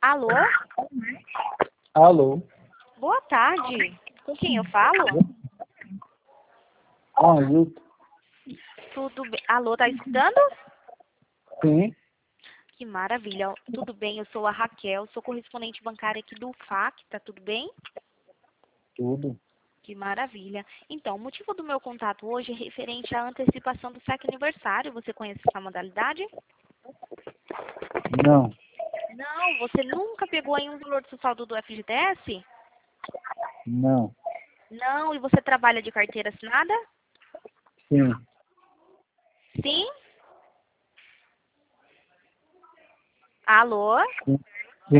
Alô? Alô? Boa tarde. Com quem eu falo? Ajuda? Tudo bem? Alô, tá escutando? Sim, Que maravilha. Tudo bem, eu sou a Raquel, sou correspondente bancária aqui do FAC, tá tudo bem? tudo. Que maravilha. Então, o motivo do meu contato hoje é referente à antecipação do saque aniversário. Você conhece essa modalidade? Não, Não, você nunca pegou aí um valor do seu saldo do FGTS? não, Não, e você trabalha de carteira assinada? sim, Sim? Alô? sim,